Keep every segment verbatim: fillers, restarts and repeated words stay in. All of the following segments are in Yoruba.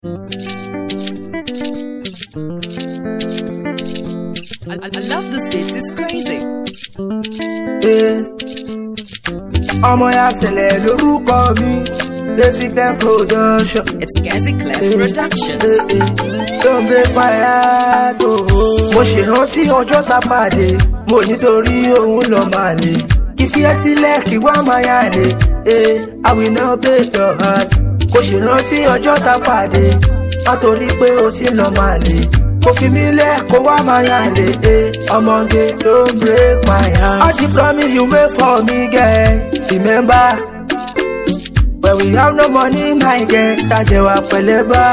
I, I love this beat, it's crazy. Ọmọ ya ṣẹlẹ̀ lórúkọ mi, Gazy Clef Production. It's Gazy Clef Productions. Don't break my heart, oh. Mo ṣèrántí ọjọ́ tá pàdé, mo nítorí òun lọ máa lè. Kì í fi ẹ́ sílẹ̀ kí wá máa yá lè. I will not break your heart. Kò ṣèrántí ọjọ́ tá pàdé, má torí pé o ti lọ máa lè. Kò fi mí lẹ̀ kó wá máa yá lè. Ọmọge, don't break my heart. All the promise you made for me, girl, remember. When we have no money, my girl, tajewa pẹ̀lẹ́bà.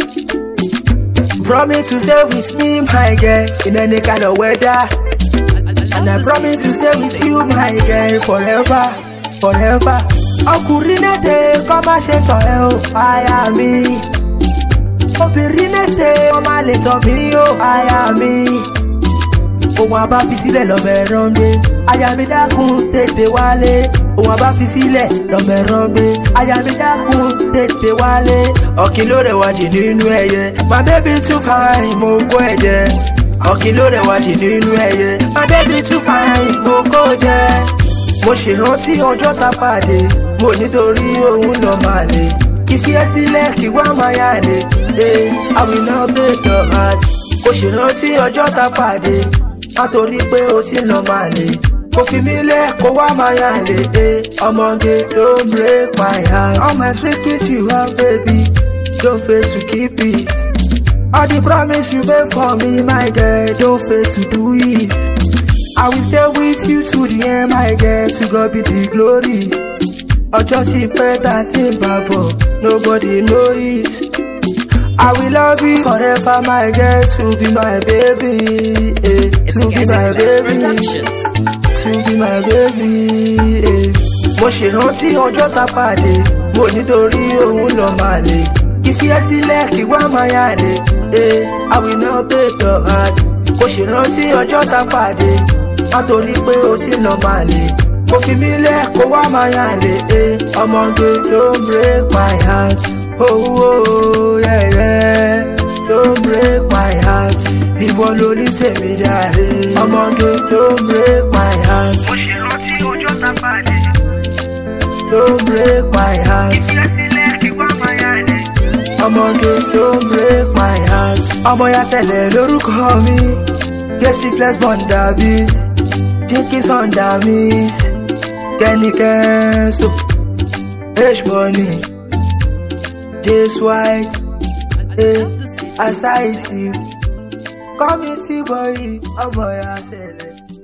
Promise to stay with me, my girl, in any kind of weather. And I promise to stay with you, my girl, forever, forever. Ọkùnrin náà dé kọ́ má ṣe sọ ẹ́ o, aya mi. Obìnrin náà dé kọ́ má lè tọ́ mi o, aya mi. Òun àbá fi sílẹ̀ lọ́mọ ẹ̀rọ ń gbé. Aya mi dákun tètè wálé. Òun àbá fi sílẹ̀ lọ́mọ ẹ̀rọ ń gbé. Aya mi dákun tètè wálé. Ọ̀kìn ló rẹwà jì nínú ẹyẹ. My baby too fine, mo kó ẹ̀jẹ̀. Ọ̀kìn ló rẹwà jì nínú ẹyẹ. My baby too fine, mo kó jẹ. Mo ṣèrántí ọjọ́ tá pàdé, mo nítorí òun lọ máa lè. Kì í fi ẹ́ sílẹ̀ kí wá máa yá lè. I will not break your heart. Kò ṣèrántí ọjọ́ tá pàdé, má torí pé o ti lọ máa lè. Kò fi mí lẹ̀ kó wá máa yá lè. Ọmọge, don't break my heart. All my secrets you have, baby, don't fail to keep it. All the promise you made for me, my girl, don't fail to do it. I will stay with you to the end, my girl, to God be the glory. Ọjọ́ ti pẹ́ tá ti ń bá bọ̀, nobody know it. I will love you forever, my girl, to be my baby. Eh, to be my baby. To be my baby. Eh. Mo ṣèrántí ọjọ́ tá pàdé, mo nítorí òun lọ máa lè. Kì í fi ẹ́ sílẹ̀ kí wá máa yá lè. I will not break your heart. Kò ṣèrántí ọjọ́ tá pàdé, má torí pé o ti lọ máa lè. Kò fi mí lẹ̀ kó wá máa yá lè. Ọmọge, don't break my heart. Oh, oh, yeah, yeah. Don't break my heart. Ìwọ ló ní tèmi jàre. Ọmọge, don't break my heart. Mo ṣèrántí ọjọ́ tá pàdé. Don't break my heart. Kì í fi ẹ́ sílẹ̀ kí wá máa yá lè. Ọmọge, don't break my heart. Ọmọ ya ṣẹlẹ̀ lórúkọ mi, Gazy Clef Bondabis, Jinkins Ondamis, Kenny Kenso, H-Money, Jace White, eh, Aside you. Call me T-Boy, ọmọ ya ṣẹlẹ̀.